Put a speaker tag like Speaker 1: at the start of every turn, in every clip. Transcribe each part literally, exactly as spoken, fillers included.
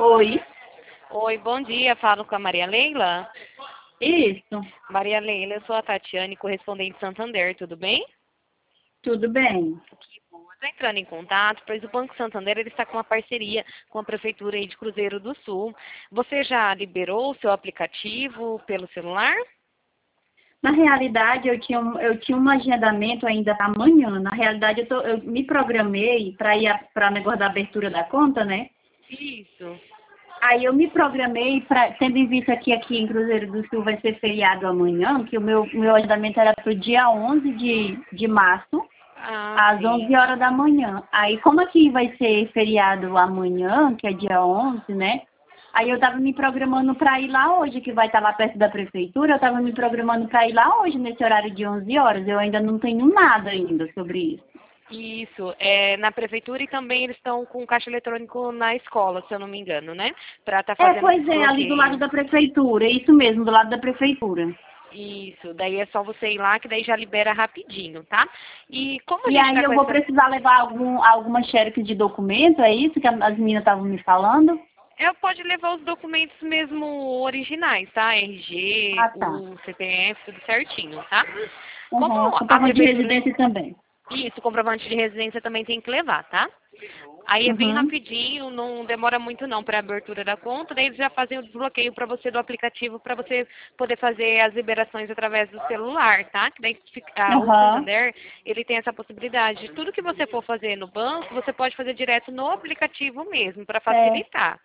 Speaker 1: Oi,
Speaker 2: Oi, bom dia. Falo com a Maria Leila.
Speaker 1: isso,
Speaker 2: Maria Leila, eu sou a Tatiane, correspondente de Santander, tudo bem?
Speaker 1: tudo bem?
Speaker 2: Estou entrando em contato, pois o Banco Santander ele está com uma parceria com a Prefeitura aí de Cruzeiro do Sul. Você já liberou o seu aplicativo pelo celular?
Speaker 1: Na realidade, eu tinha, um- eu tinha um agendamento ainda para amanhã. Na realidade, eu, tô- eu me programei para ir para o negócio da abertura da conta, né?
Speaker 2: Isso.
Speaker 1: Aí eu me programei, pra, tendo em vista que aqui em Cruzeiro do Sul vai ser feriado amanhã, que o meu, meu agendamento era para o dia onze de, de março,
Speaker 2: Ah,
Speaker 1: às
Speaker 2: sim.
Speaker 1: onze horas da manhã. Aí, como aqui vai ser feriado amanhã, que é dia onze, né? Aí eu estava me programando para ir lá hoje, que vai estar lá perto da prefeitura. Eu estava me programando para ir lá hoje, nesse horário de onze horas. Eu ainda não tenho nada ainda sobre isso.
Speaker 2: Isso, é na prefeitura e também eles estão com caixa eletrônico na escola, se eu não me engano, né? Para estar
Speaker 1: É,
Speaker 2: fazendo o
Speaker 1: pois é, ali do lado
Speaker 2: desbloqueio.
Speaker 1: da prefeitura. É isso mesmo, do lado da prefeitura.
Speaker 2: Isso, daí é só você ir lá que daí já libera rapidinho, tá? E como a
Speaker 1: E
Speaker 2: gente
Speaker 1: aí
Speaker 2: tá com
Speaker 1: eu vou
Speaker 2: essa.
Speaker 1: precisar levar algum, alguma xerox de documento, é isso que as meninas estavam me falando?
Speaker 2: Eu pode levar os documentos mesmo originais, tá? R G,
Speaker 1: Ah, tá.
Speaker 2: o C P F, tudo certinho, tá?
Speaker 1: Uhum.
Speaker 2: Como a
Speaker 1: Comprovante de
Speaker 2: prefeitura.
Speaker 1: residência também.
Speaker 2: Isso, comprovante de residência também tem que levar, tá? Aí é bem
Speaker 1: Uhum.
Speaker 2: rapidinho, não demora muito não para a abertura da conta, daí eles já fazem o desbloqueio para você do aplicativo para você poder fazer as liberações através do celular, tá? Que daí fica- ah, o
Speaker 1: Aham.
Speaker 2: Santander, ele tem essa possibilidade. Tudo que você for fazer no banco, você pode fazer direto no aplicativo mesmo, para
Speaker 1: É.
Speaker 2: facilitar.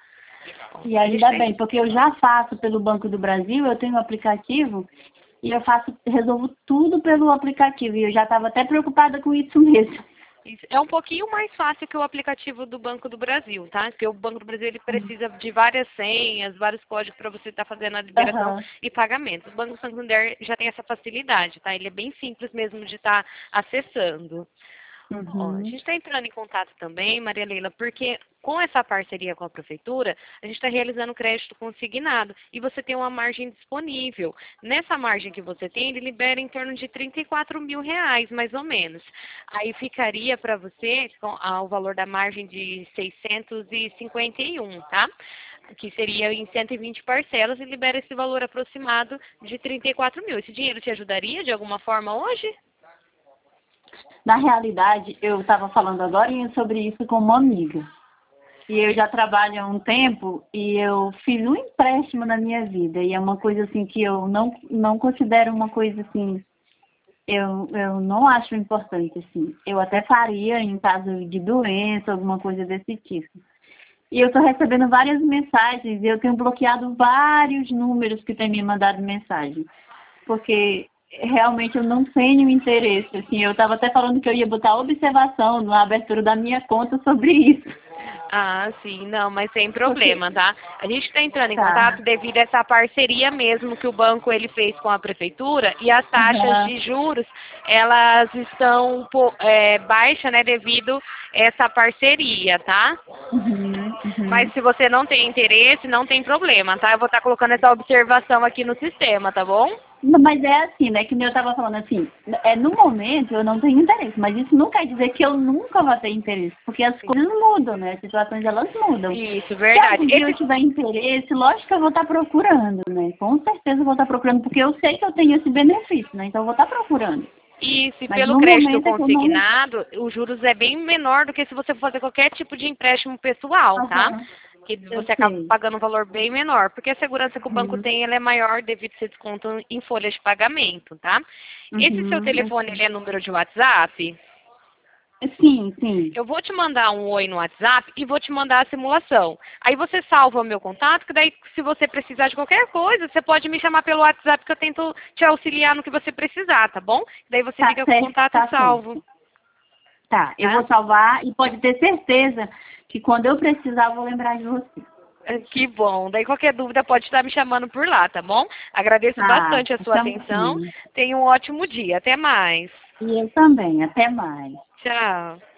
Speaker 1: E
Speaker 2: A gente
Speaker 1: ainda
Speaker 2: tem.
Speaker 1: bem, porque eu já faço pelo Banco do Brasil, eu tenho um aplicativo e eu faço, resolvo tudo pelo aplicativo. E eu já estava até preocupada com isso mesmo.
Speaker 2: Isso. É um pouquinho mais fácil que o aplicativo do Banco do Brasil, tá? Porque o Banco do Brasil ele precisa de várias senhas, vários códigos para você estar fazendo a liberação
Speaker 1: Aham.
Speaker 2: e pagamento. O Banco Santander já tem essa facilidade, tá? Ele é bem simples mesmo de estar acessando. Ó, a gente
Speaker 1: Uhum.
Speaker 2: está entrando em contato também, Maria Leila, porque com essa parceria com a prefeitura, a gente está realizando crédito consignado e você tem uma margem disponível. Nessa margem que você tem, ele libera em torno de trinta e quatro mil reais, mais ou menos. Aí ficaria para você com ah, o valor da margem de seiscentos e cinquenta e um, tá? Que seria em cento e vinte parcelas e libera esse valor aproximado de trinta e quatro mil. Esse dinheiro te ajudaria de alguma forma hoje?
Speaker 1: Na realidade, eu estava falando agora sobre isso com uma amiga. E eu já trabalho há um tempo e eu fiz um empréstimo na minha vida. E é uma coisa assim que eu não, não considero uma coisa assim, eu, eu não acho importante, assim. Eu até faria em caso de doença, alguma coisa desse tipo. E eu estou recebendo várias mensagens e eu tenho bloqueado vários números que têm me mandado mensagem. Porque realmente eu não tenho interesse, assim. Eu estava até falando que eu ia botar observação na abertura da minha conta sobre isso.
Speaker 2: Ah, sim, não, mas sem
Speaker 1: Porque,
Speaker 2: problema, tá? A gente está entrando em contato
Speaker 1: tá.
Speaker 2: devido a essa parceria mesmo que o banco ele fez com a prefeitura e as taxas
Speaker 1: Aham.
Speaker 2: de juros elas estão po- é, baixas, né, devido a essa parceria, tá?
Speaker 1: Uhum,
Speaker 2: Mas
Speaker 1: uhum.
Speaker 2: se você não tem interesse, não tem problema, tá? Eu vou estar colocando essa observação aqui no sistema, tá bom?
Speaker 1: Não, mas é assim, né? Que nem eu estava falando assim, é, no momento eu não tenho interesse, mas isso não quer dizer que eu nunca vou ter interesse, porque as coisas mudam, né? As situações elas mudam.
Speaker 2: Isso,
Speaker 1: Se
Speaker 2: verdade.
Speaker 1: algum dia eu
Speaker 2: Esse
Speaker 1: tiver interesse, lógico que eu vou estar procurando, né? Com certeza eu vou estar procurando, porque eu sei que eu tenho esse benefício, né? Então eu vou estar procurando.
Speaker 2: Isso, e
Speaker 1: Mas
Speaker 2: pelo
Speaker 1: no
Speaker 2: crédito
Speaker 1: momento é que eu não.
Speaker 2: consignado, os juros é bem menor do que se você for fazer qualquer tipo de empréstimo pessoal, tá?
Speaker 1: Aham,
Speaker 2: Que
Speaker 1: eu
Speaker 2: você acaba
Speaker 1: sei.
Speaker 2: pagando um valor bem menor, porque a segurança que o banco
Speaker 1: Uhum,
Speaker 2: tem, ela é maior devido a esse desconto em folhas de pagamento, tá? Esse seu
Speaker 1: uhum, eu
Speaker 2: telefone,
Speaker 1: sei.
Speaker 2: ele é número de WhatsApp?
Speaker 1: Sim, sim.
Speaker 2: Eu vou te mandar um oi no WhatsApp e vou te mandar a simulação. Aí você salva o meu contato, que daí se você precisar de qualquer coisa, você pode me chamar pelo WhatsApp que eu tento te auxiliar no que você precisar, tá bom? Daí você
Speaker 1: Tá
Speaker 2: fica com o
Speaker 1: certo,
Speaker 2: contato
Speaker 1: tá
Speaker 2: salvo,
Speaker 1: certo. Tá, eu
Speaker 2: tá?
Speaker 1: vou salvar e pode ter certeza que quando eu precisar eu vou lembrar de você.
Speaker 2: Que bom. Daí qualquer dúvida pode estar me chamando por lá, tá bom? Agradeço
Speaker 1: Tá,
Speaker 2: bastante a sua
Speaker 1: estamos
Speaker 2: atenção.
Speaker 1: sim.
Speaker 2: Tenha um ótimo dia. Até mais.
Speaker 1: E eu também. Até mais.
Speaker 2: Tchau.